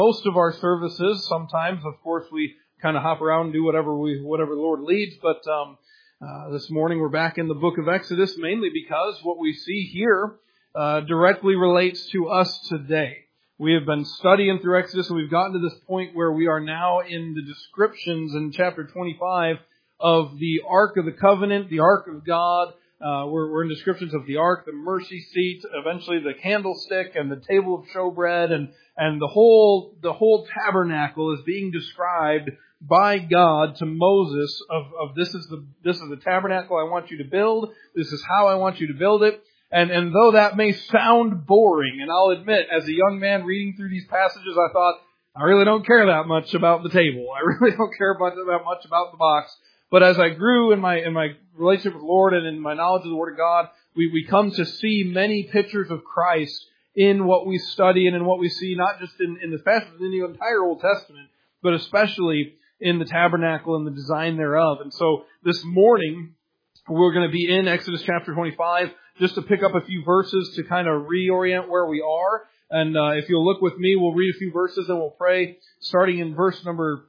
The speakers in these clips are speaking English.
most of our services. Sometimes, of course, we kind of hop around and do whatever the Lord leads. But this morning we're back in the book of Exodus, mainly because what we see here directly relates to us today. We have been studying through Exodus, and we've gotten to this point where we are now in the descriptions in chapter 25 of the Ark of the Covenant, the Ark of God. We're in descriptions of the Ark, the mercy seat, eventually the candlestick and the table of showbread, and the whole tabernacle is being described by God to Moses of this is the tabernacle I want you to build. This is how I want you to build it. And though that may sound boring, and I'll admit, as a young man reading through these passages, I thought, I really don't care that much about the table. I really don't care that much about the box. But as I grew in my relationship with the Lord and in my knowledge of the Word of God, we come to see many pictures of Christ in what we study and in what we see, not just in this passage, but in the entire Old Testament, but especially in the tabernacle and the design thereof. And so this morning, we're going to be in Exodus chapter 25, just to pick up a few verses to kind of reorient where we are. And if you'll look with me, we'll read a few verses and we'll pray, starting in verse number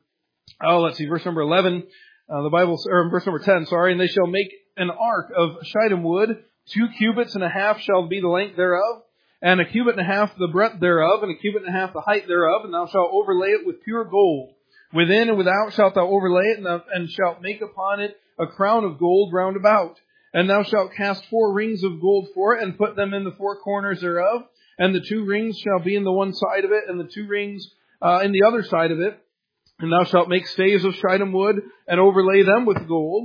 11. The Bible, or verse number 10, and they shall make an ark of shittim wood, 2 cubits and a half shall be the length thereof, and a cubit and a half the breadth thereof, and a cubit and a half the height thereof, and thou shalt overlay it with pure gold. Within and without shalt thou overlay it, and shalt make upon it a crown of gold round about. And thou shalt cast 4 rings of gold for it, and put them in the 4 corners thereof, and the 2 rings shall be in the one side of it, and the 2 rings in the other side of it. And thou shalt make staves of shittim wood, and overlay them with gold.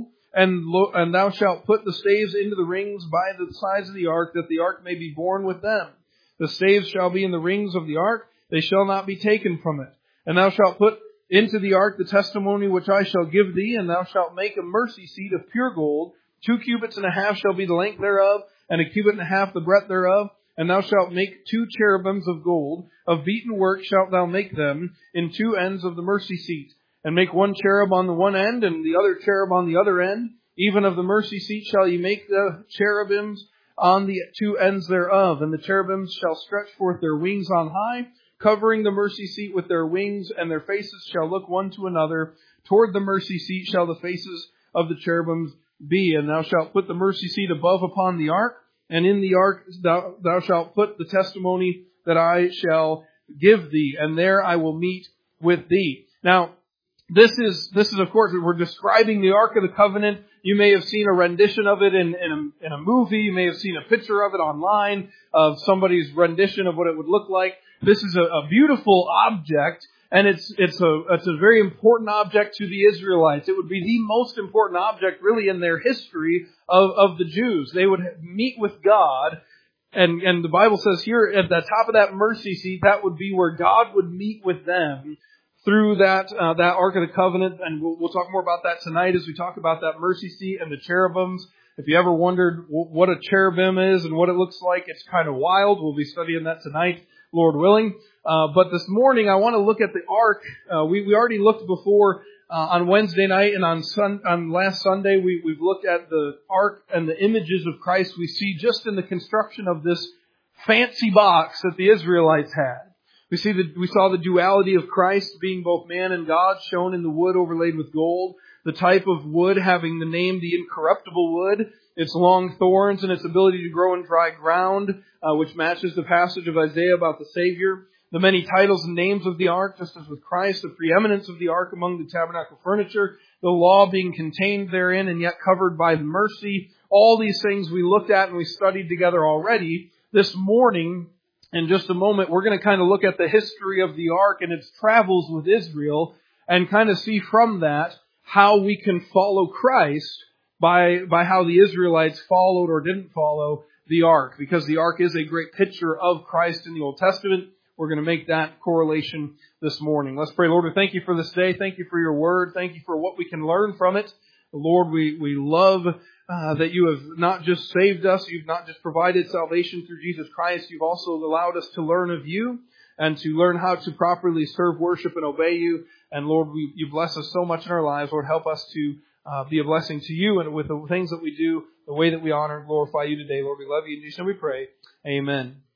And thou shalt put the staves into the rings by the sides of the ark, that the ark may be borne with them. The staves shall be in the rings of the ark, they shall not be taken from it. And thou shalt put into the ark the testimony which I shall give thee, and thou shalt make a mercy seat of pure gold. 2 cubits and a half shall be the length thereof, and a cubit and a half the breadth thereof. And thou shalt make 2 cherubims of gold. Of beaten work shalt thou make them in 2 ends of the mercy seat. And make 1 cherub on the one end, and the other cherub on the other end. Even of the mercy seat shall ye make the cherubims on the 2 ends thereof. And the cherubims shall stretch forth their wings on high, covering the mercy seat with their wings, and their faces shall look one to another. Toward the mercy seat shall the faces of the cherubims be. And thou shalt put the mercy seat above upon the ark. And in the ark thou shalt put the testimony that I shall give thee, and there I will meet with thee. Now, this is of course, we're describing the Ark of the Covenant. You may have seen a rendition of it in a movie. You may have seen a picture of it online of somebody's rendition of what it would look like. This is a beautiful object. And it's a very important object to the Israelites. It would be the most important object really in their history of the Jews. They would meet with God, and the Bible says here at the top of that mercy seat, that would be where God would meet with them through that Ark of the Covenant. And we'll talk more about that tonight as we talk about that mercy seat and the cherubims. If you ever wondered what a cherubim is and what it looks like, it's kind of wild. We'll be studying that tonight, Lord willing. But this morning I want to look at the ark. We already looked before on Wednesday night, and on last Sunday we've looked at the ark and the images of Christ we see just in the construction of this fancy box that the Israelites had. We saw the duality of Christ being both man and God, shown in the wood overlaid with gold. The type of wood having the name the incorruptible wood, its long thorns and its ability to grow in dry ground, which matches the passage of Isaiah about the Savior. The many titles and names of the ark, just as with Christ, the preeminence of the ark among the tabernacle furniture, the law being contained therein and yet covered by the mercy. All these things we looked at and we studied together already. This morning, in just a moment, we're going to kind of look at the history of the ark and its travels with Israel and kind of see from that how we can follow Christ by how the Israelites followed or didn't follow the ark. Because the ark is a great picture of Christ in the Old Testament. We're going to make that correlation this morning. Let's pray. Lord, we thank you for this day. Thank you for your word. Thank you for what we can learn from it. Lord, we love that you have not just saved us. You've not just provided salvation through Jesus Christ. You've also allowed us to learn of you and to learn how to properly serve, worship, and obey you. And Lord, you bless us so much in our lives. Lord, help us to be a blessing to you and with the things that we do, the way that we honor and glorify you today. Lord, we love you. In Jesus' name we pray. Amen.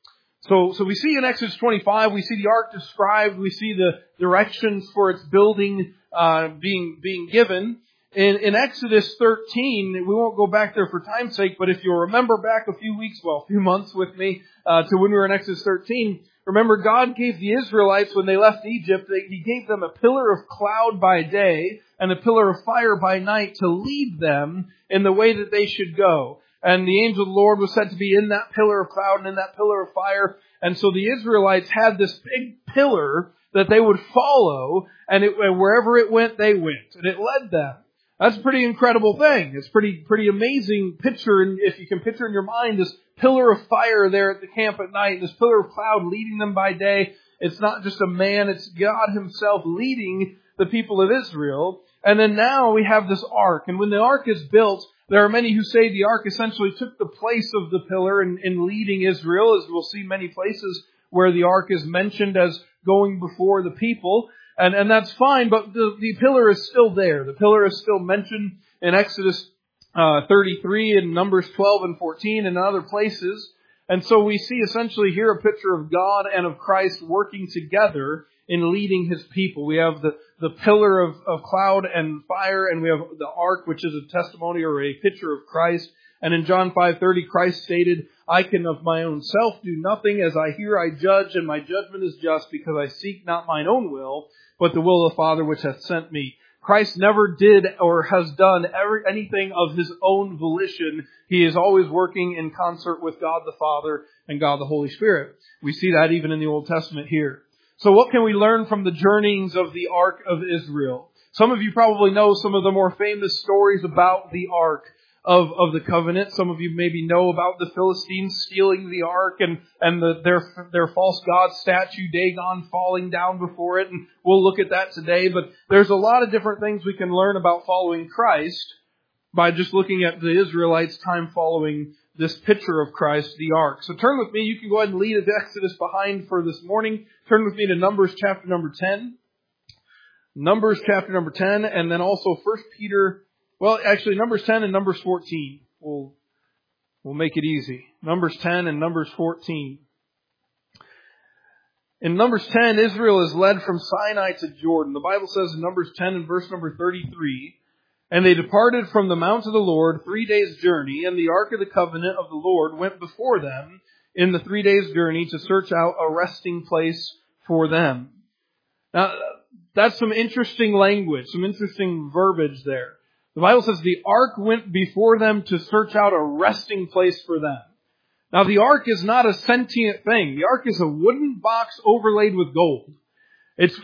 So we see in Exodus 25, we see the ark described, we see the directions for its building being given. In Exodus 13, we won't go back there for time's sake, but if you'll remember back a few months with me to when we were in Exodus 13, remember God gave the Israelites, when they left Egypt, He gave them a pillar of cloud by day and a pillar of fire by night to lead them in the way that they should go. And the angel of the Lord was said to be in that pillar of cloud and in that pillar of fire. And so the Israelites had this big pillar that they would follow, and wherever it went, they went. And it led them. That's a pretty incredible thing. It's pretty amazing picture. And if you can picture in your mind this pillar of fire there at the camp at night, this pillar of cloud leading them by day. It's not just a man, it's God Himself leading the people of Israel. And then now we have this ark. And when the ark is built, there are many who say the ark essentially took the place of the pillar in leading Israel, as we'll see many places where the ark is mentioned as going before the people. And that's fine, but the pillar is still there. The pillar is still mentioned in Exodus 33 and Numbers 12 and 14 and other places. And so we see essentially here a picture of God and of Christ working together in leading His people. We have the pillar of cloud and fire, and we have the ark, which is a testimony or a picture of Christ. And in John 5:30, Christ stated, I can of my own self do nothing. As I hear, I judge, and my judgment is just, because I seek not mine own will, but the will of the Father which hath sent me. Christ never did or has done anything of His own volition. He is always working in concert with God the Father and God the Holy Spirit. We see that even in the Old Testament here. So what can we learn from the journeyings of the Ark of Israel? Some of you probably know some of the more famous stories about the Ark of the covenant. Some of you maybe know about the Philistines stealing the ark and their false god statue Dagon falling down before it. And we'll look at that today. But there's a lot of different things we can learn about following Christ by just looking at the Israelites' time following this picture of Christ, the ark. So turn with me. You can go ahead and lead Exodus behind for this morning. Turn with me to Numbers chapter number 10. Numbers chapter number 10, and then also 1 Peter. Well, actually, Numbers 10 and Numbers 14. We'll make it easy. Numbers 10 and Numbers 14. In Numbers 10, Israel is led from Sinai to Jordan. The Bible says in Numbers 10 and verse number 33, and they departed from the mount of the Lord 3 days' journey, and the ark of the covenant of the Lord went before them in the 3 days' journey to search out a resting place for them. Now, that's some interesting language, some interesting verbiage there. The Bible says the ark went before them to search out a resting place for them. Now, the ark is not a sentient thing. The ark is a wooden box overlaid with gold. It's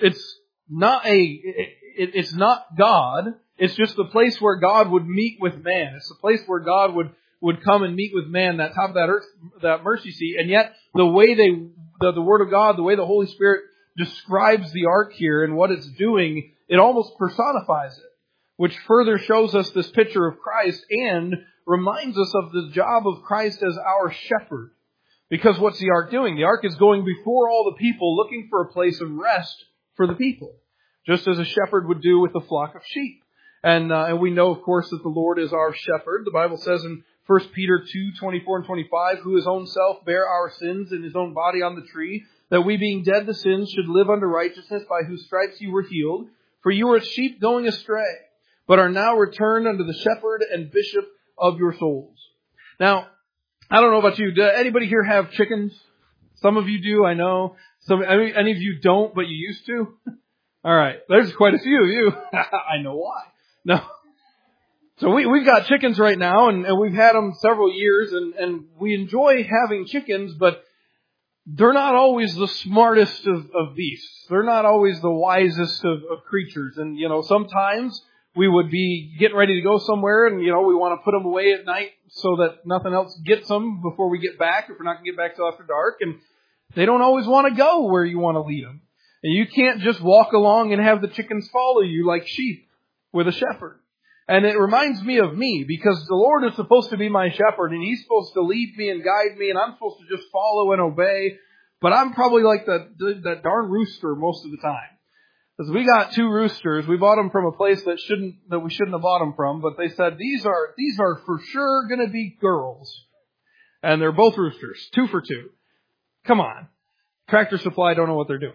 not God. It's just the place where God would meet with man. It's the place where God would come and meet with man, that top of that earth, that mercy seat. And yet, the way the Word of God, the way the Holy Spirit describes the ark here and what it's doing, it almost personifies it, which further shows us this picture of Christ and reminds us of the job of Christ as our shepherd. Because what's the ark doing? The ark is going before all the people, looking for a place of rest for the people, just as a shepherd would do with a flock of sheep. And we know, of course, that the Lord is our shepherd. The Bible says in 1 Peter 2:24 and 25, who His own self bare our sins in His own body on the tree, that we being dead to sins should live unto righteousness, by whose stripes you were healed. For you were as sheep going astray, but are now returned unto the shepherd and bishop of your souls. Now, I don't know about you. Does anybody here have chickens? Some of you do, I know. Any of you don't, but you used to? All right. There's quite a few of you. I know why. No. So we've got chickens right now, and we've had them several years, and we enjoy having chickens, but they're not always the smartest of beasts. They're not always the wisest of creatures. And, sometimes we would be getting ready to go somewhere, and, we want to put them away at night so that nothing else gets them before we get back, if we're not going to get back till after dark. And they don't always want to go where you want to lead them. And you can't just walk along and have the chickens follow you like sheep with a shepherd. And it reminds me of me, because the Lord is supposed to be my shepherd, and He's supposed to lead me and guide me, and I'm supposed to just follow and obey. But I'm probably like that darn rooster most of the time. Because we got 2 roosters. We bought them from a place that we shouldn't have bought them from, but they said, these are for sure going to be girls. And they're both roosters, 2 for 2. Come on. Tractor Supply don't know what they're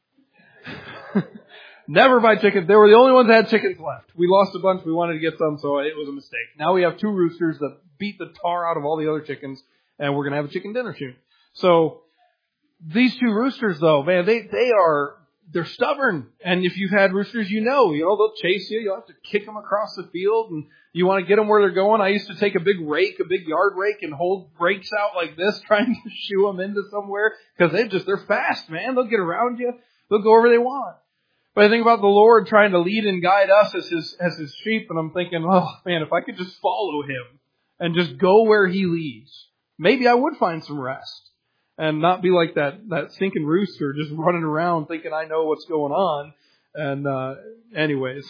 doing. Never buy chickens. They were the only ones that had chickens left. We lost a bunch. We wanted to get some, so it was a mistake. Now we have 2 roosters that beat the tar out of all the other chickens, and we're going to have a chicken dinner soon. So these 2 roosters, though, man, they're stubborn. And if you've had roosters, they'll chase you. You'll have to kick them across the field, and you want to get them where they're going. I used to take a big yard rake, and hold rakes out like this, trying to shoo them into somewhere, because they're fast, man. They'll get around you. They'll go wherever they want. But I think about the Lord trying to lead and guide us as his sheep, and I'm thinking, oh man, if I could just follow him and just go where he leads, maybe I would find some rest and not be like that stinking rooster just running around thinking I know what's going on. And anyways,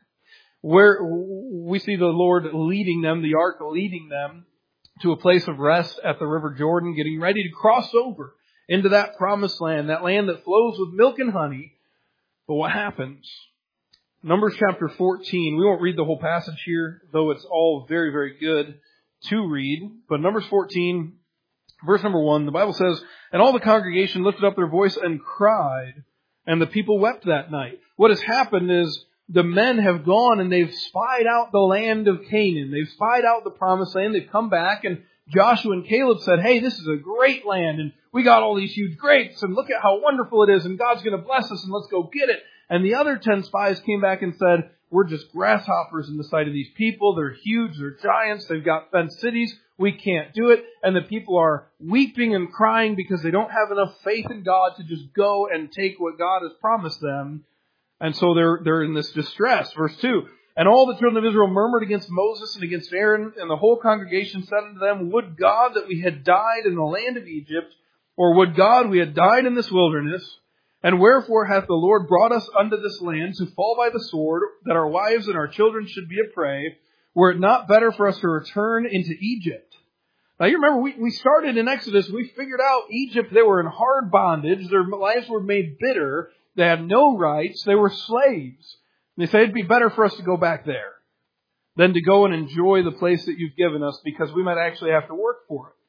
where we see the Lord leading them, the ark leading them to a place of rest at the River Jordan, getting ready to cross over into that promised land, that land that flows with milk and honey. But what happens? Numbers chapter 14. We won't read the whole passage here, though it's all very, very good to read. But Numbers 14, verse number 1, the Bible says, "And all the congregation lifted up their voice and cried, and the people wept that night." What has happened is the men have gone and they've spied out the land of Canaan. They've spied out the promised land. They've come back, and Joshua and Caleb said, "Hey, this is a great land, and we got all these huge grapes, and look at how wonderful it is, and God's going to bless us, and let's go get it." And the other 10 spies came back and said, "We're just grasshoppers in the sight of these people. They're huge, they're giants, they've got fenced cities. We can't do it." And the people are weeping and crying because they don't have enough faith in God to just go and take what God has promised them. And so they're in this distress. Verse 2. "And all the children of Israel murmured against Moses and against Aaron, and the whole congregation said unto them, Would God that we had died in the land of Egypt, or would God we had died in this wilderness? And wherefore hath the Lord brought us unto this land to fall by the sword, that our wives and our children should be a prey? Were it not better for us to return into Egypt?" Now you remember, we started in Exodus, we figured out Egypt, they were in hard bondage, their lives were made bitter, they had no rights, they were slaves. And they say it'd be better for us to go back there than to go and enjoy the place that you've given us, because we might actually have to work for it.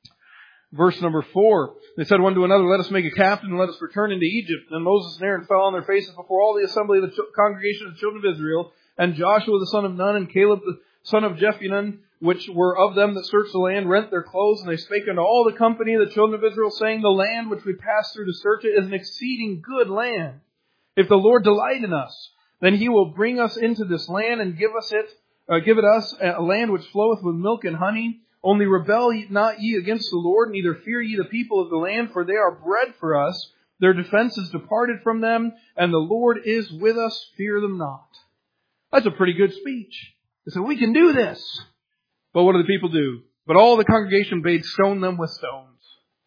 Verse number 4, they said one to another, "Let us make a captain and let us return into Egypt." Then Moses and Aaron fell on their faces before all the assembly of the congregation of the children of Israel. And Joshua the son of Nun and Caleb the son of Jephunneh, which were of them that searched the land, rent their clothes. And they spake unto all the company of the children of Israel, saying, "The land which we passed through to search it is an exceeding good land. If the Lord delight in us, then he will bring us into this land and give it us a land which floweth with milk and honey. Only rebel not ye against the Lord, neither fear ye the people of the land, for they are bread for us. Their defense is departed from them, and the Lord is with us. Fear them not." That's a pretty good speech. They said, we can do this. But what do the people do? "But all the congregation bade stone them with stones."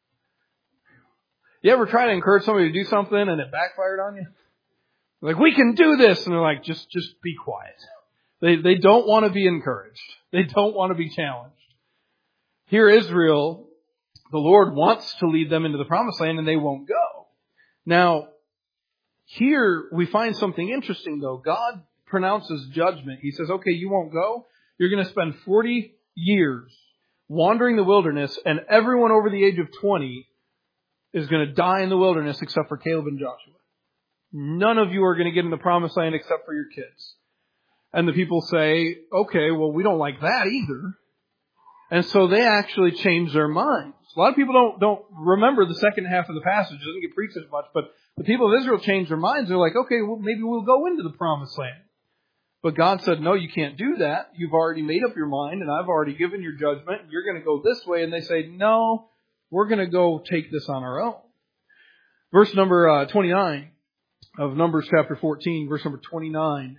You ever try to encourage somebody to do something and it backfired on you? Like, "We can do this." And they're like, just be quiet. They don't want to be encouraged. They don't want to be challenged. Here, Israel, the Lord wants to lead them into the promised land, and they won't go. Now, here we find something interesting, though. God pronounces judgment. He says, okay, you won't go. You're going to spend 40 years wandering the wilderness, and everyone over the age of 20 is going to die in the wilderness except for Caleb and Joshua. None of you are going to get in the promised land except for your kids. And the people say, okay, well, we don't like that either. And so they actually change their minds. A lot of people don't remember the second half of the passage. It doesn't get preached as much. But the people of Israel changed their minds. They're like, okay, well, maybe we'll go into the promised land. But God said, no, you can't do that. You've already made up your mind, and I've already given your judgment. You're going to go this way. And they say, no, we're going to go take this on our own. Verse number 29 of Numbers chapter 14, verse number 29.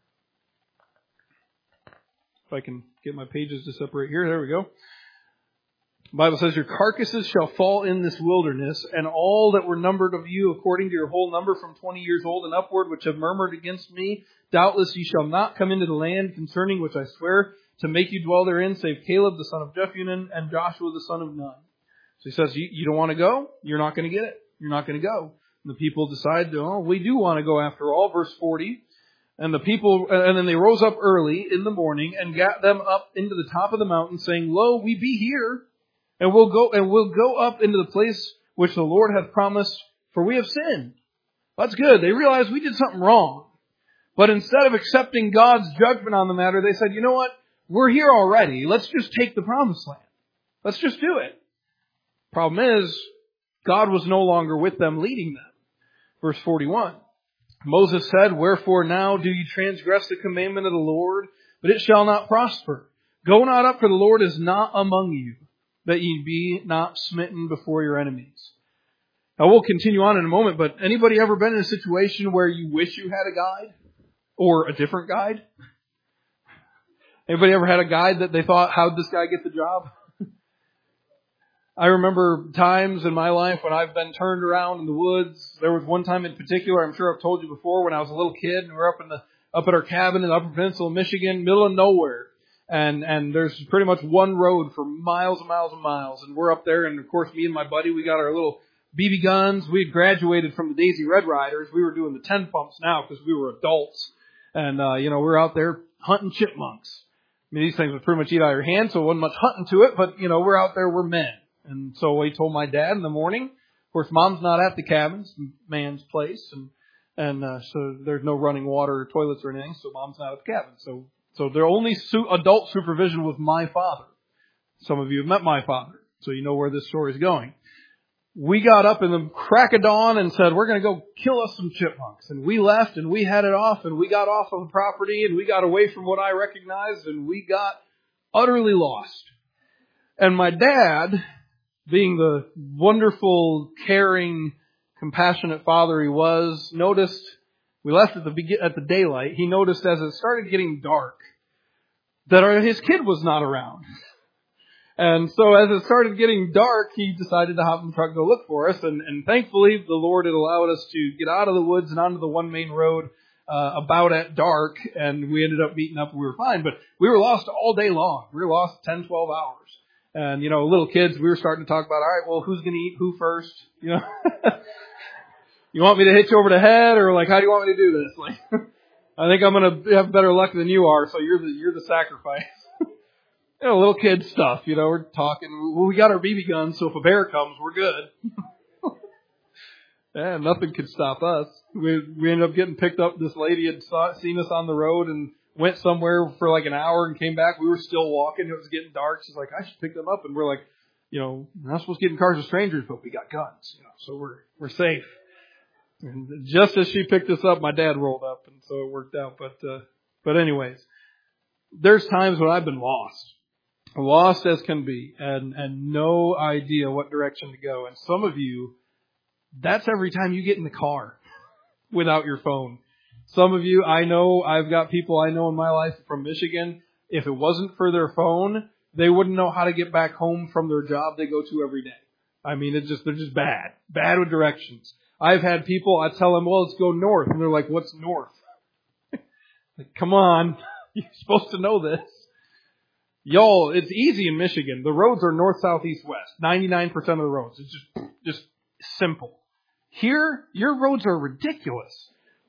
If I can get my pages to separate here. There we go. The Bible says, your carcasses shall fall in this wilderness, and all that were numbered of you according to your whole number from 20 years old and upward, which have murmured against me, doubtless ye shall not come into the land concerning which I swear to make you dwell therein, save Caleb the son of Jephunneh and Joshua the son of Nun. So he says, you don't want to go? You're not going to get it. You're not going to go. And the people decide, oh, we do want to go after all. Verse 40. And then they rose up early in the morning and got them up into the top of the mountain, saying, lo, we be here. And we'll go up into the place which the Lord hath promised, for we have sinned. That's good. They realized we did something wrong. But instead of accepting God's judgment on the matter, they said, you know what? We're here already. Let's just take the promised land. Let's just do it. Problem is, God was no longer with them, leading them. Verse 41. Moses said, wherefore now do ye transgress the commandment of the Lord, but it shall not prosper. Go not up, for the Lord is not among you, that ye be not smitten before your enemies. Now we'll continue on in a moment, but anybody ever been in a situation where you wish you had a guide? Or a different guide? Anybody ever had a guide that they thought, how'd this guy get the job? I remember times in my life when I've been turned around in the woods. There was one time in particular, I'm sure I've told you before, when I was a little kid and we were up at our cabin in the Upper Peninsula, Michigan, middle of nowhere. And there's pretty much one road for miles and miles and miles. And we're up there, and of course me and my buddy, we got our little BB guns. We had graduated from the Daisy Red Riders. We were doing the 10 pumps now because we were adults. And, we're out there hunting chipmunks. I mean, these things would pretty much eat out of your hand, so it wasn't much hunting to it, but, we're out there, we're men. And so I told my dad in the morning, of course, Mom's not at the cabin, it's man's place, and so there's no running water or toilets or anything, so Mom's not at the cabin. So their only adult supervision was my father. Some of you have met my father, so you know where this story is going. We got up in the crack of dawn and said, we're going to go kill us some chipmunks. And we left and we headed off and we got off of the property and we got away from what I recognized and we got utterly lost. And my dad, being the wonderful, caring, compassionate father he was, noticed, we left at the daylight, he noticed as it started getting dark that his kid was not around. And so as it started getting dark, he decided to hop in the truck and go look for us. And thankfully, the Lord had allowed us to get out of the woods and onto the one main road about at dark. And we ended up meeting up and we were fine. But we were lost all day long. We were lost 10, 12 hours. And, little kids, we were starting to talk about, all right, well, who's going to eat who first? You want me to hit you over the head? Or how do you want me to do this? I think I'm going to have better luck than you are. So you're the sacrifice. Little kid stuff, we're talking. Well, we got our BB guns, so if a bear comes, we're good. Yeah, nothing could stop us. We ended up getting picked up. This lady had seen us on the road and went somewhere for an hour and came back. We were still walking. It was getting dark. She's like, I should pick them up. And we're like, we're not supposed to get in cars with strangers, but we got guns, so we're safe. And just as she picked us up, my dad rolled up, and so it worked out. But anyways, there's times when I've been lost as can be, and no idea what direction to go. And some of you, that's every time you get in the car without your phone. Some of you, I know, I've got people I know in my life from Michigan. If it wasn't for their phone, they wouldn't know how to get back home from their job they go to every day. I mean, they're just bad with directions. I've had people, I tell them, well, let's go north. And they're like, what's north? Come on, you're supposed to know this. Y'all, it's easy in Michigan. The roads are north, south, east, west. 99% of the roads. It's just simple. Here, your roads are ridiculous.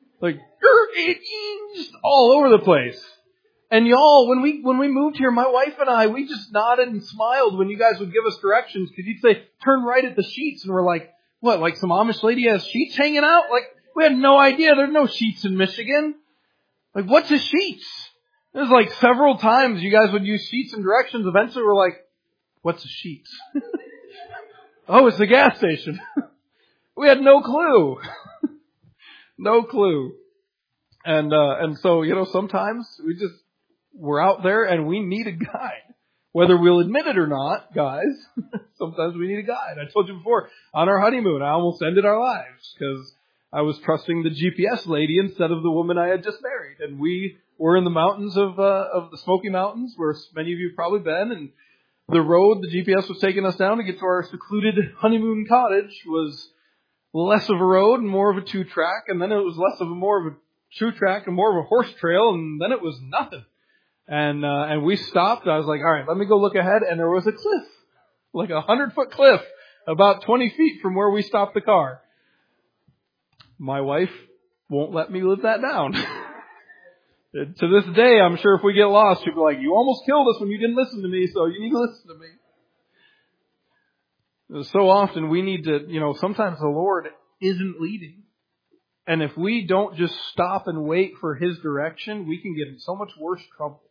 Just all over the place. And y'all, when we moved here, my wife and I, we just nodded and smiled when you guys would give us directions, because you'd say, turn right at the sheets. And we're like, what, some Amish lady has sheets hanging out? We had no idea. There's no sheets in Michigan. What's a sheets? There's several times you guys would use sheets and directions. Eventually we're like, what's a sheets? Oh, it's the gas station. We had no clue. No clue. And so, sometimes we're out there and we need a guide. Whether we'll admit it or not, guys, sometimes we need a guide. I told you before, on our honeymoon, I almost ended our lives because I was trusting the GPS lady instead of the woman I had just married. And we were in the mountains of the Smoky Mountains, where many of you have probably been. And the road the GPS was taking us down to get to our secluded honeymoon cottage was less of a road and more of a 2-track. And then it was more of a 2-track and more of a horse trail. And then it was nothing. And we stopped. I was like, all right, let me go look ahead. And there was a cliff, a 100-foot cliff, about 20 feet from where we stopped the car. My wife won't let me live that down. To this day, I'm sure if we get lost, she'll be like, you almost killed us when you didn't listen to me, so you need to listen to me. So often we need to, sometimes the Lord isn't leading. And if we don't just stop and wait for His direction, we can get in so much worse trouble.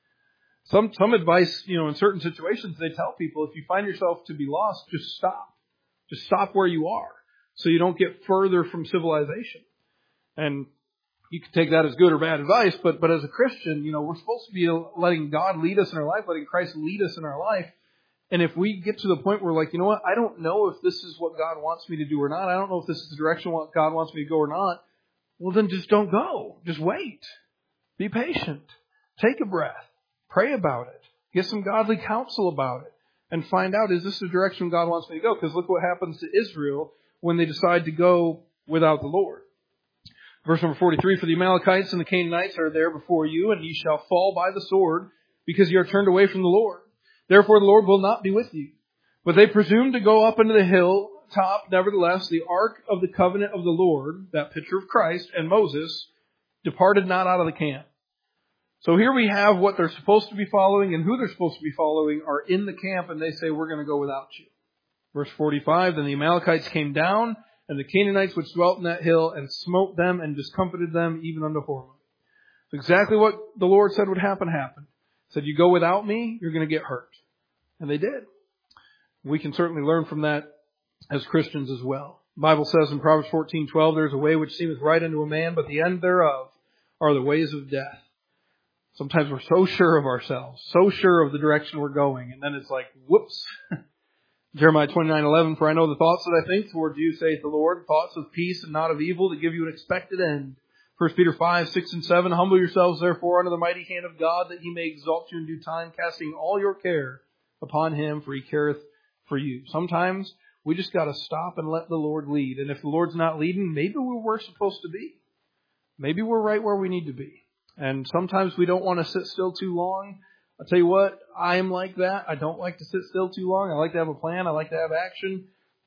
Some advice, in certain situations, they tell people, if you find yourself to be lost, just stop. Just stop where you are so you don't get further from civilization. And you can take that as good or bad advice, but as a Christian, we're supposed to be letting God lead us in our life, letting Christ lead us in our life. And if we get to the point where like, I don't know if this is what God wants me to do or not. I don't know if this is the direction God wants me to go or not. Well, then just don't go. Just wait. Be patient. Take a breath. Pray about it. Get some godly counsel about it. And find out, is this the direction God wants me to go? Because look what happens to Israel when they decide to go without the Lord. Verse number 43, for the Amalekites and the Canaanites are there before you, and ye shall fall by the sword, because ye are turned away from the Lord. Therefore the Lord will not be with you. But they presumed to go up into the hilltop. Nevertheless, the ark of the covenant of the Lord, that picture of Christ and Moses, departed not out of the camp. So here we have what they're supposed to be following and who they're supposed to be following are in the camp, and they say, we're going to go without you. Verse 45, then the Amalekites came down, and the Canaanites which dwelt in that hill, and smote them and discomfited them even unto Hormah. Exactly what the Lord said would happen happened. He said, you go without me, you're going to get hurt. And they did. We can certainly learn from that as Christians as well. The Bible says in Proverbs 14:12, there's a way which seemeth right unto a man, but the end thereof are the ways of death. Sometimes we're so sure of ourselves, so sure of the direction we're going, and then it's like, whoops. Jeremiah 29:11, for I know the thoughts that I think toward you, saith the Lord, thoughts of peace and not of evil, to give you an expected end. 1 Peter 5:6 and 7, humble yourselves therefore under the mighty hand of God, that He may exalt you in due time, casting all your care upon Him, for He careth for you. Sometimes we just got to stop and let the Lord lead. And if the Lord's not leading, maybe we're where we're supposed to be. Maybe we're right where we need to be. And sometimes we don't want to sit still too long. I'll tell you what, I am like that. I don't like to sit still too long. I like to have a plan. I like to have action.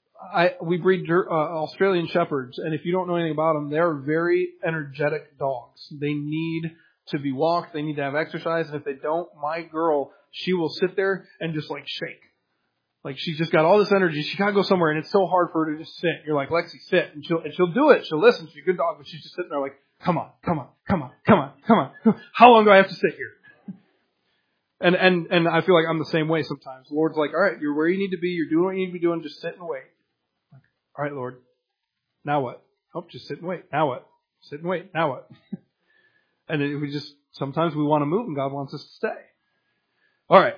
We breed Australian Shepherds, and if you don't know anything about them, they're very energetic dogs. They need to be walked. They need to have exercise. And if they don't, my girl, she will sit there and just like shake. Like she's just got all this energy. She got to go somewhere, and it's so hard for her to just sit. You're like, Lexi, sit. And she'll do it. She'll listen. She's a good dog, but she's just sitting there like, come on. How long do I have to sit here? And I feel like I'm the same way sometimes. The Lord's like, all right, you're where you need to be. You're doing what you need to be doing. Just sit and wait. Like, all right, Lord. Now what? Oh, just sit and wait. Now what? Sit and wait. Now what? And sometimes we want to move and God wants us to stay. All right.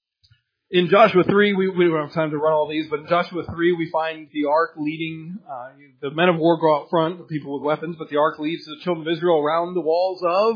In Joshua 3, we don't have time to run all these, but in Joshua 3, we find the ark leading, the men of war go out front, the people with weapons, but the ark leads the children of Israel around the walls of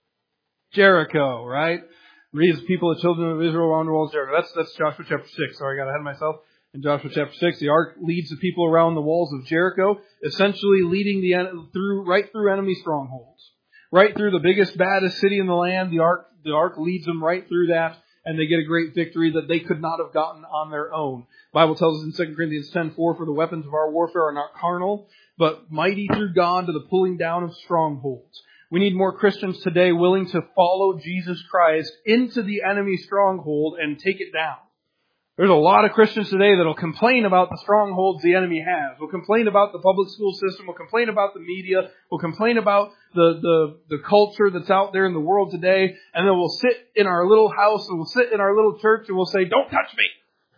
Jericho, right? Leads the children of Israel around the walls of Jericho. That's Joshua chapter 6. Sorry, I got ahead of myself. In Joshua chapter 6, the ark leads the people around the walls of Jericho, essentially leading right through enemy strongholds. Right through the biggest, baddest city in the land, the ark leads them right through that. And they get a great victory that they could not have gotten on their own. The Bible tells us in 2 Corinthians 10:4, for the weapons of our warfare are not carnal, but mighty through God to the pulling down of strongholds. We need more Christians today willing to follow Jesus Christ into the enemy stronghold and take it down. There's a lot of Christians today that will complain about the strongholds the enemy has. Will complain about the public school system. Will complain about the media. Will complain about the culture that's out there in the world today. And then we'll sit in our little house and we'll sit in our little church and we'll say, don't touch me.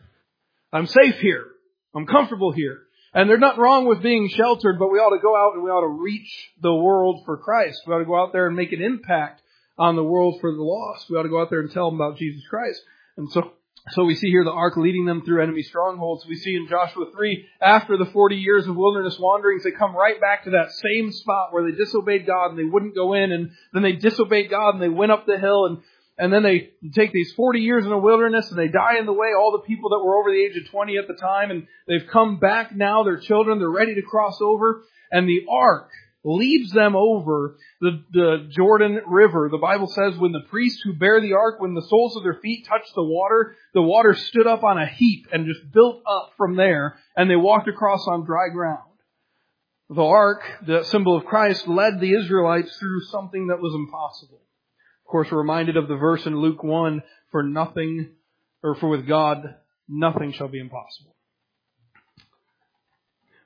I'm safe here. I'm comfortable here. And there's nothing wrong with being sheltered, but we ought to go out and we ought to reach the world for Christ. We ought to go out there and make an impact on the world for the lost. We ought to go out there and tell them about Jesus Christ. And so we see here the ark leading them through enemy strongholds. We see in Joshua 3, after the 40 years of wilderness wanderings, they come right back to that same spot where they disobeyed God and they wouldn't go in. And then they disobeyed God and they went up the hill. And then they take these 40 years in the wilderness and they die in the way. All the people that were over the age of 20 at the time. And they've come back now. They're children. They're ready to cross over. And the ark leads them over the Jordan River. The Bible says when the priests who bear the ark, when the soles of their feet touched the water stood up on a heap and just built up from there, and they walked across on dry ground. The ark, the symbol of Christ, led the Israelites through something that was impossible. Of course, we're reminded of the verse in Luke 1, for with God, nothing shall be impossible.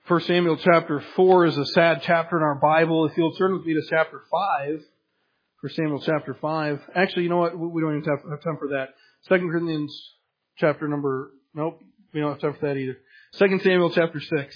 1 Samuel chapter 4 is a sad chapter in our Bible. If you'll turn with me to chapter 5, 1 Samuel chapter 5. Actually, you know what? We don't even have time for that. 2 Corinthians chapter number... Nope, we don't have time for that either. 2 Samuel chapter 6.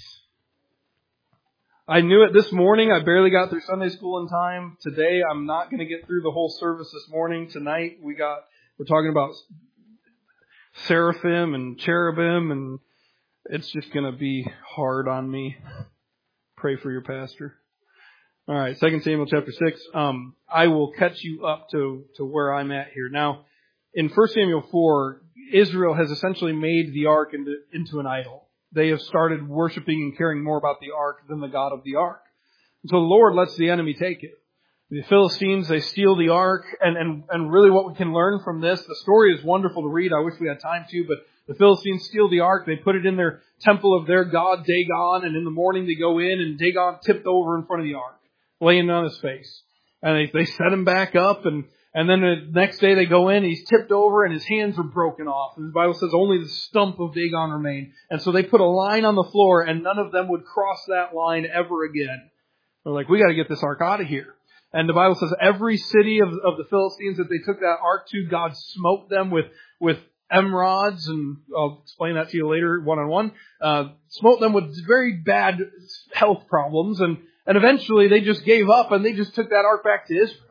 I knew it this morning. I barely got through Sunday school in time. Today, I'm not going to get through the whole service this morning. Tonight, we're talking about seraphim and cherubim, and it's just going to be hard on me. Pray for your pastor. All right, 2 Samuel chapter 6. I will catch you up to where I'm at here. Now, in 1 Samuel 4, Israel has essentially made the ark into an idol. They have started worshiping and caring more about the ark than the God of the ark. And so the Lord lets the enemy take it. The Philistines, they steal the ark, and really what we can learn from this, the story is wonderful to read. I wish we had time to, but the Philistines steal the ark. They put it in their temple of their god, Dagon, and in the morning they go in, and Dagon tipped over in front of the ark, laying on his face. And they set him back up, and then the next day they go in, he's tipped over, and his hands are broken off. And the Bible says only the stump of Dagon remained. And so they put a line on the floor, and none of them would cross that line ever again. They're like, we got to get this ark out of here. And the Bible says every city of the Philistines that they took that ark to, God smote them with emerods, and I'll explain that to you later one-on-one. Smote them with very bad health problems, and eventually they just gave up, and they just took that ark back to Israel.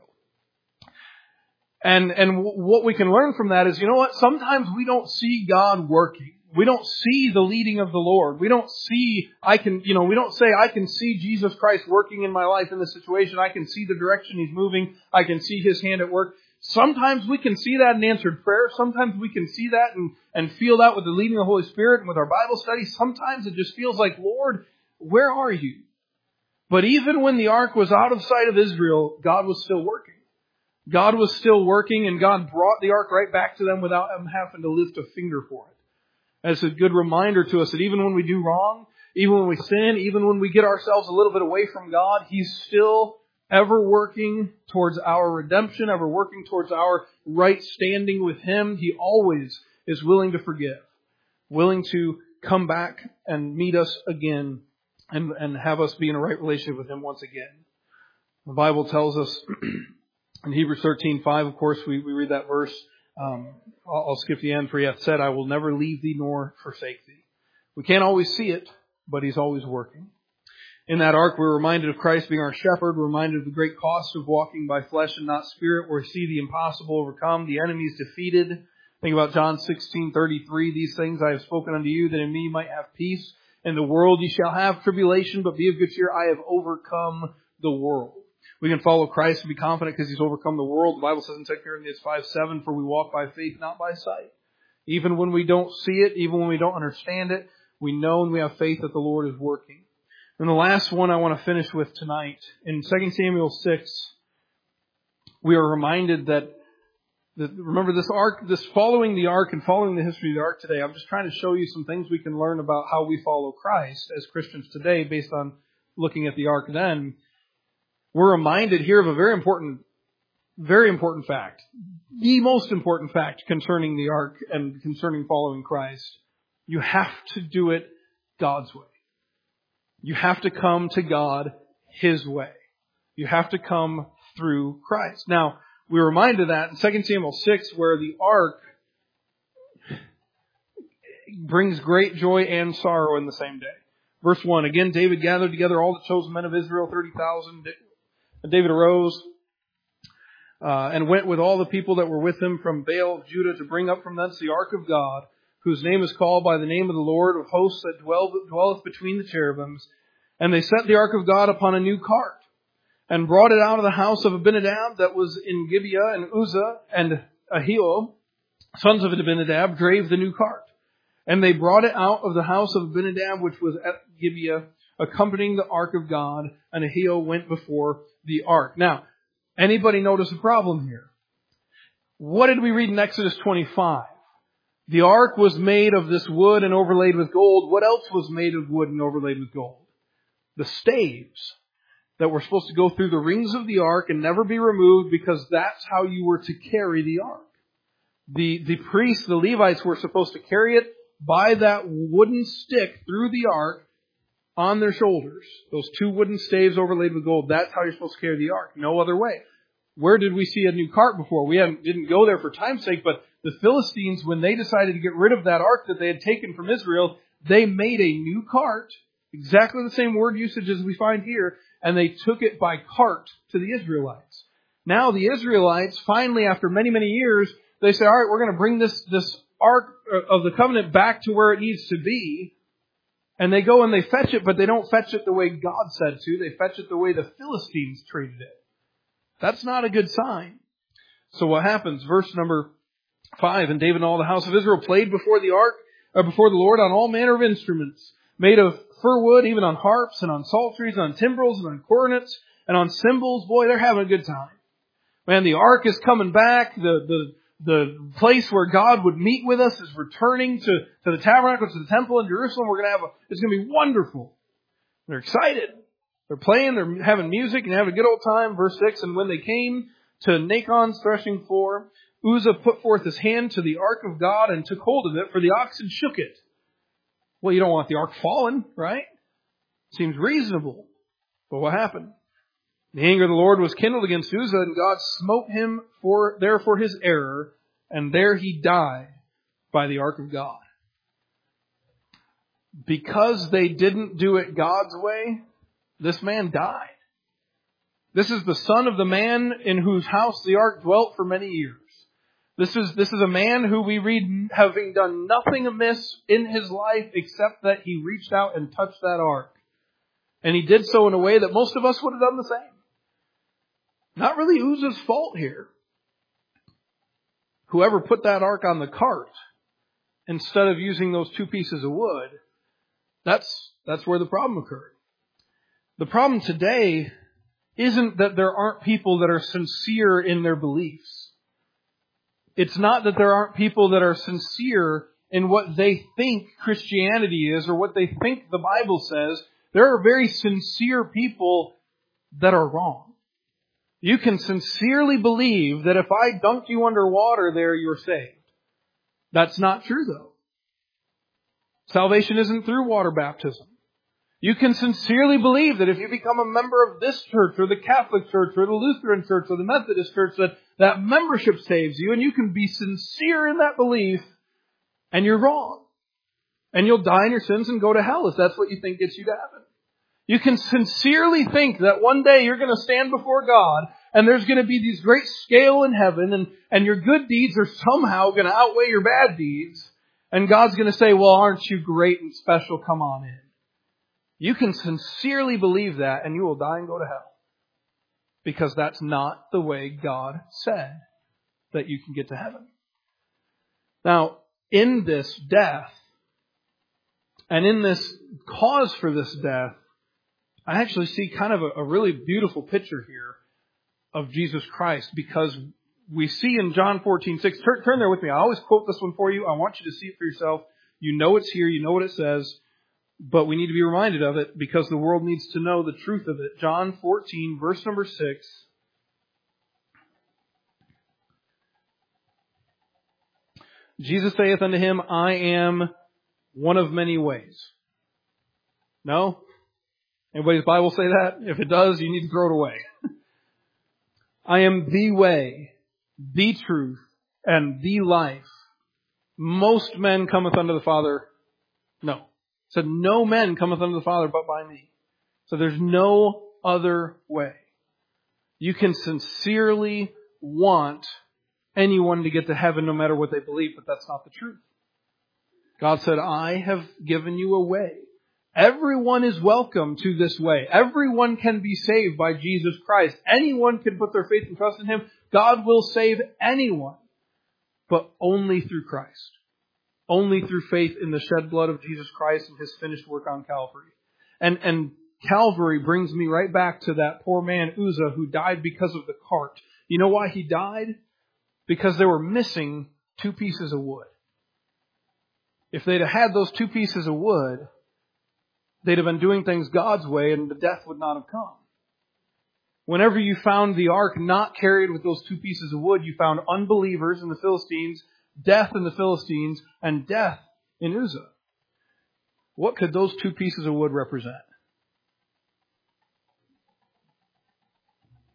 And what we can learn from that is, you know what? Sometimes we don't see God working. We don't see the leading of the Lord. We don't see, we don't say, I can see Jesus Christ working in my life in this situation. I can see the direction He's moving. I can see His hand at work. Sometimes we can see that in answered prayer. Sometimes we can see that and feel that with the leading of the Holy Spirit and with our Bible study. Sometimes it just feels like, Lord, where are you? But even when the ark was out of sight of Israel, God was still working. God was still working, and God brought the ark right back to them without them having to lift a finger for it. That's a good reminder to us that even when we do wrong, even when we sin, even when we get ourselves a little bit away from God, He's still ever working towards our redemption, ever working towards our right standing with Him. He always is willing to forgive, willing to come back and meet us again and have us be in a right relationship with Him once again. The Bible tells us in Hebrews 13:5, of course, we read that verse. I'll skip the end, for He hath said, I will never leave thee nor forsake thee. We can't always see it, but He's always working. In that ark, we're reminded of Christ being our shepherd. We're reminded of the great cost of walking by flesh and not spirit, where we see the impossible overcome, the enemies defeated. Think about John 16:33. These things I have spoken unto you, that in me you might have peace. In the world ye shall have tribulation, but be of good cheer. I have overcome the world. We can follow Christ and be confident because He's overcome the world. The Bible says in 2 Corinthians 5:7, for we walk by faith, not by sight. Even when we don't see it, even when we don't understand it, we know and we have faith that the Lord is working. And the last one I want to finish with tonight, in 2 Samuel 6, we are reminded that remember this ark, this following the ark and following the history of the ark today, I'm just trying to show you some things we can learn about how we follow Christ as Christians today based on looking at the ark then. We're reminded here of a very important fact. The most important fact concerning the ark and concerning following Christ. You have to do it God's way. You have to come to God His way. You have to come through Christ. Now, we're reminded of that in 2 Samuel 6, where the ark brings great joy and sorrow in the same day. Verse 1, again, David gathered together all the chosen men of Israel, 30,000. And David arose and went with all the people that were with him from Baal of Judah to bring up from thence the ark of God, whose name is called by the name of the Lord of hosts that dwelleth between the cherubims. And they set the ark of God upon a new cart and brought it out of the house of Abinadab that was in Gibeah, and Uzzah and Ahio, sons of Abinadab, drave the new cart. And they brought it out of the house of Abinadab, which was at Gibeah, accompanying the ark of God, and Ahio went before the ark. Now, anybody notice a problem here? What did we read in Exodus 25? The ark was made of this wood and overlaid with gold. What else was made of wood and overlaid with gold? The staves that were supposed to go through the rings of the ark and never be removed, because that's how you were to carry the ark. The priests, the Levites, were supposed to carry it by that wooden stick through the ark on their shoulders. Those 2 wooden staves overlaid with gold. That's how you're supposed to carry the ark. No other way. Where did we see a new cart before? We didn't go there for time's sake, but the Philistines, when they decided to get rid of that ark that they had taken from Israel, they made a new cart, exactly the same word usage as we find here, and they took it by cart to the Israelites. Now the Israelites, finally, after many, many years, they say, all right, we're going to bring this ark of the covenant back to where it needs to be. And they go and they fetch it, but they don't fetch it the way God said to. They fetch it the way the Philistines treated it. That's not a good sign. So what happens? Verse number 5, and David and all the house of Israel played before the ark, before the Lord on all manner of instruments, made of fir wood, even on harps and on psalteries, and on timbrels and on cornets and on cymbals. Boy, they're having a good time. Man, the ark is coming back. The place where God would meet with us is returning to the tabernacle, to the temple in Jerusalem. It's going to be wonderful. They're excited. They're playing, they're having music and having a good old time. Verse 6, and when they came to Nachon's threshing floor, Uzzah put forth his hand to the ark of God and took hold of it, for the oxen shook it. Well, you don't want the ark falling, right? Seems reasonable. But what happened? The anger of the Lord was kindled against Uzzah, and God smote him for his error, and there he died by the ark of God. Because they didn't do it God's way, this man died. This is the son of the man in whose house the ark dwelt for many years. This is a man who we read having done nothing amiss in his life except that he reached out and touched that ark. And he did so in a way that most of us would have done the same. Not really Uzzah's fault here. Whoever put that ark on the cart instead of using those 2 pieces of wood, that's where the problem occurred. The problem today isn't that there aren't people that are sincere in their beliefs. It's not that there aren't people that are sincere in what they think Christianity is or what they think the Bible says. There are very sincere people that are wrong. You can sincerely believe that if I dunk you underwater there, you're saved. That's not true, though. Salvation isn't through water baptism. You can sincerely believe that if you become a member of this church or the Catholic Church or the Lutheran Church or the Methodist Church, that membership saves you, and you can be sincere in that belief, and you're wrong. And you'll die in your sins and go to hell if that's what you think gets you to heaven. You can sincerely think that one day you're going to stand before God and there's going to be these great scale in heaven and your good deeds are somehow going to outweigh your bad deeds. And God's going to say, well, aren't you great and special? Come on in. You can sincerely believe that and you will die and go to hell. Because that's not the way God said that you can get to heaven. Now, in this death, and in this cause for this death, I actually see kind of a really beautiful picture here of Jesus Christ, because we see in John 14:6, turn there with me. I always quote this one for you. I want you to see it for yourself. You know it's here. You know what it says. But we need to be reminded of it because the world needs to know the truth of it. John 14, verse number 6. Jesus saith unto him, I am one of many ways. No? Anybody's Bible say that? If it does, you need to throw it away. I am the way, the truth, and the life. Most men cometh unto the Father. No. So no man cometh unto the Father but by me. So there's no other way. You can sincerely want anyone to get to heaven no matter what they believe, but that's not the truth. God said, I have given you a way. Everyone is welcome to this way. Everyone can be saved by Jesus Christ. Anyone can put their faith and trust in Him. God will save anyone, but only through Christ. Only through faith in the shed blood of Jesus Christ and His finished work on Calvary. And Calvary brings me right back to that poor man Uzzah who died because of the cart. You know why he died? Because they were missing 2 pieces of wood. If they'd have had those 2 pieces of wood, they'd have been doing things God's way and the death would not have come. Whenever you found the ark not carried with those 2 pieces of wood, you found unbelievers in the Philistines, death in the Philistines, and death in Uzzah. What could those 2 pieces of wood represent?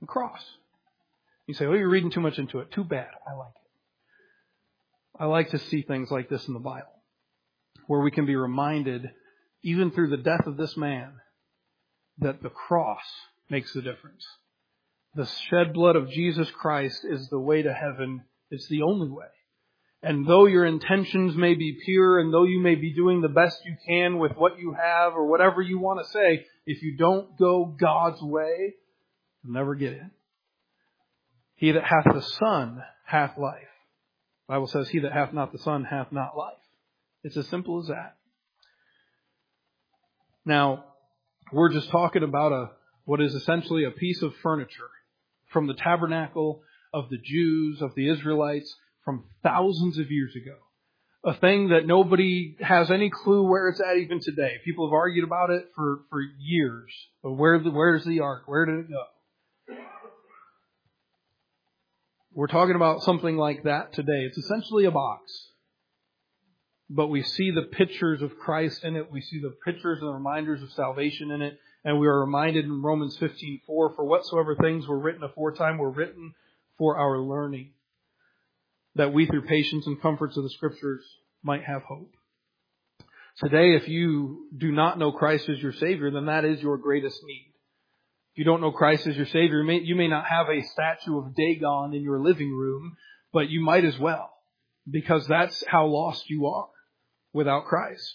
The cross. You say, oh, you're reading too much into it. Too bad. I like it. I like to see things like this in the Bible, where we can be reminded, even through the death of this man, that the cross makes the difference. The shed blood of Jesus Christ is the way to heaven. It's the only way. And though your intentions may be pure, and though you may be doing the best you can with what you have, or whatever you want to say, if you don't go God's way, you'll never get in. He that hath the Son hath life. The Bible says, he that hath not the Son hath not life. It's as simple as that. Now, we're just talking about what is essentially a piece of furniture from the tabernacle of the Jews, of the Israelites, from thousands of years ago. A thing that nobody has any clue where it's at even today. People have argued about it for years. But where's the ark? Where did it go? We're talking about something like that today. It's essentially a box. But we see the pictures of Christ in it. We see the pictures and the reminders of salvation in it. And we are reminded in Romans 15:4, for whatsoever things were written aforetime were written for our learning, that we through patience and comforts of the Scriptures might have hope. Today, if you do not know Christ as your Savior, then that is your greatest need. If you don't know Christ as your Savior, you may not have a statue of Dagon in your living room, but you might as well, because that's how lost you are without Christ.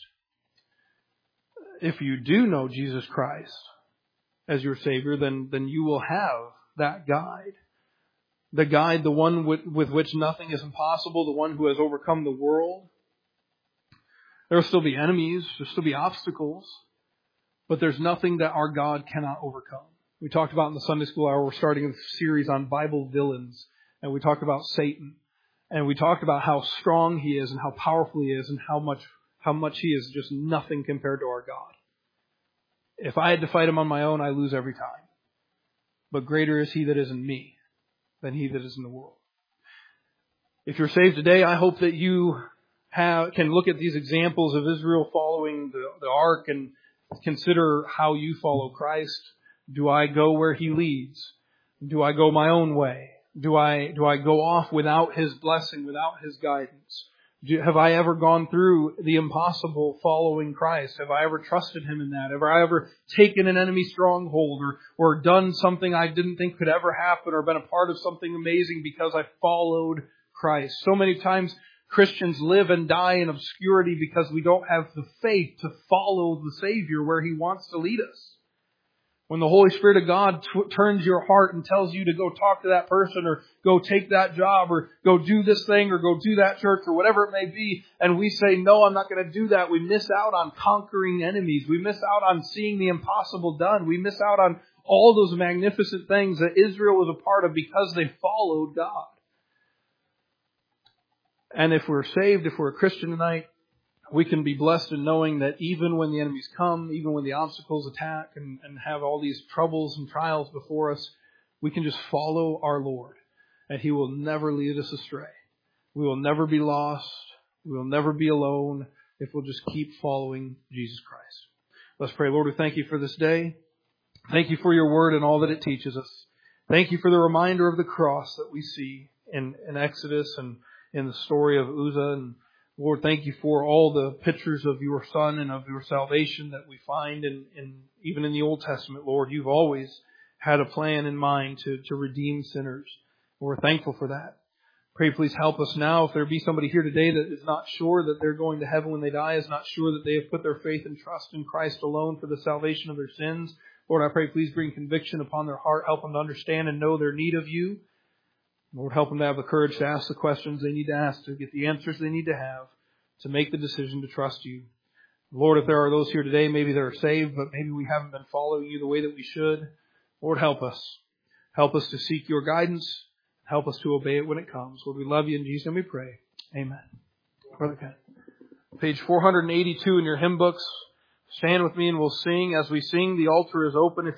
If you do know Jesus Christ as your Savior, then you will have that guide. The guide, the one with which nothing is impossible, the one who has overcome the world. There will still be enemies, there will still be obstacles, but there's nothing that our God cannot overcome. We talked about in the Sunday school hour, we're starting a series on Bible villains, and we talked about Satan, and we talked about how strong he is and how powerful he is and how much he is just nothing compared to our God. If I had to fight him on my own, I lose every time. But greater is he that is in me than he that is in the world. If you're saved today, I hope that you can look at these examples of Israel following the ark and consider how you follow Christ. Do I go where he leads? Do I go my own way? Do I go off without his blessing, without his guidance? Have I ever gone through the impossible following Christ? Have I ever trusted him in that? Have I ever taken an enemy stronghold or done something I didn't think could ever happen or been a part of something amazing because I followed Christ? So many times Christians live and die in obscurity because we don't have the faith to follow the Savior where he wants to lead us. When the Holy Spirit of God turns your heart and tells you to go talk to that person or go take that job or go do this thing or go do that church or whatever it may be, and we say, no, I'm not going to do that, we miss out on conquering enemies. We miss out on seeing the impossible done. We miss out on all those magnificent things that Israel was a part of because they followed God. And if we're saved, if we're a Christian tonight, we can be blessed in knowing that even when the enemies come, even when the obstacles attack and have all these troubles and trials before us, we can just follow our Lord. And he will never lead us astray. We will never be lost. We will never be alone if we'll just keep following Jesus Christ. Let's pray. Lord, we thank you for this day. Thank you for your word and all that it teaches us. Thank you for the reminder of the cross that we see in Exodus and in the story of Uzzah. And Lord, thank you for all the pictures of your Son and of your salvation that we find even in the Old Testament. Lord, you've always had a plan in mind to redeem sinners. We're thankful for that. Pray, please help us now. If there be somebody here today that is not sure that they're going to heaven when they die, is not sure that they have put their faith and trust in Christ alone for the salvation of their sins, Lord, I pray, please bring conviction upon their heart. Help them to understand and know their need of you. Lord, help them to have the courage to ask the questions they need to ask, to get the answers they need to have, to make the decision to trust you. Lord, if there are those here today, maybe they're saved, but maybe we haven't been following you the way that we should, Lord, help us. Help us to seek your guidance. Help us to obey it when it comes. Lord, we love you. In Jesus' name we pray. Amen. Brother Ken. Page 482 in your hymn books. Stand with me and we'll sing. As we sing, the altar is open.